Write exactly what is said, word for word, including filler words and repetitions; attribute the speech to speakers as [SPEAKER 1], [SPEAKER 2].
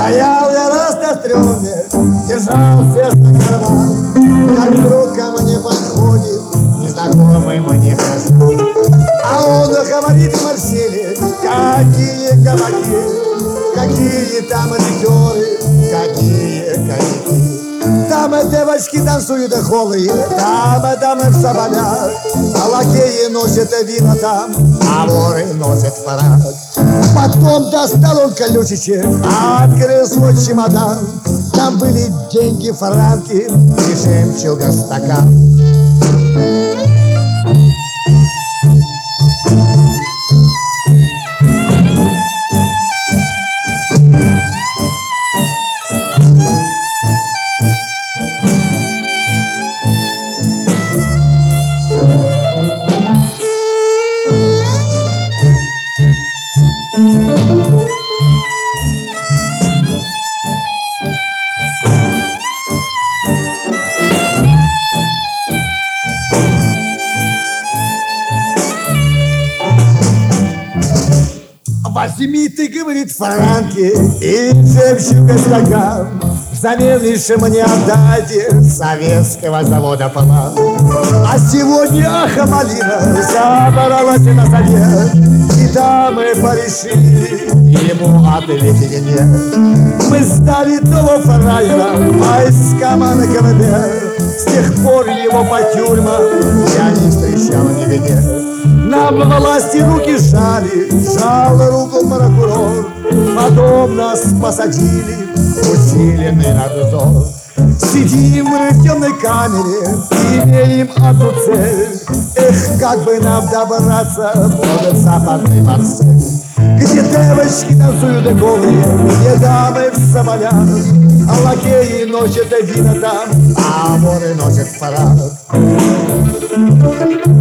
[SPEAKER 1] Стоял я раз на стреме, держал сердце карман, как вдруг ко мне подходит незнакомый мне красавец. А он говорит в Марселе: какие кабаки, какие там ликеры, какие коньяки. Там девочки танцуют голые, там дамы в соболях, а лакеи носят вина там, а воры носят парад. Потом достал он колючечек, открыл свой чемодан. Там были деньги, франки и жемчуга стакан. Возьми, ты, говорит, франки и жемчуга стакан, взамен лишь мне отдайте советского завода план. А сегодня Ахамалина собралась на совет, и там мы порешили ему ответили нет. Мы сдали того фраера войскам на КВБ, с тех пор его по тюрьмам я не встречал нигде. Нам власти руки жали, жал руку прокурор, потом нас посадили в усиленный надзор. Сидим мы в темной камере, имеем одну цель. Эх, как бы нам добраться под западный Марсель, где девочки танцуют голые, где дамы в соболях, а лакеи носят вина там, а воры носят парад.